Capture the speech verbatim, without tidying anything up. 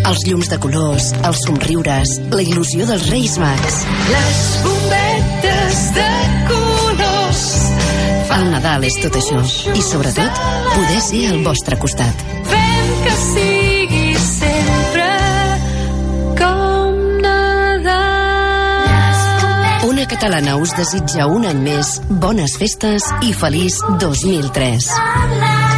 Els llums de colors, els somriures, la il·lusió dels Reis Mags. Les bombetes de colors. El Nadal és tot això. I sobretot, poder ser al vostre costat. Fem que sigui sempre com Nadal. Ona Catalana us desitja un any més bones festes i feliç dos mil tres.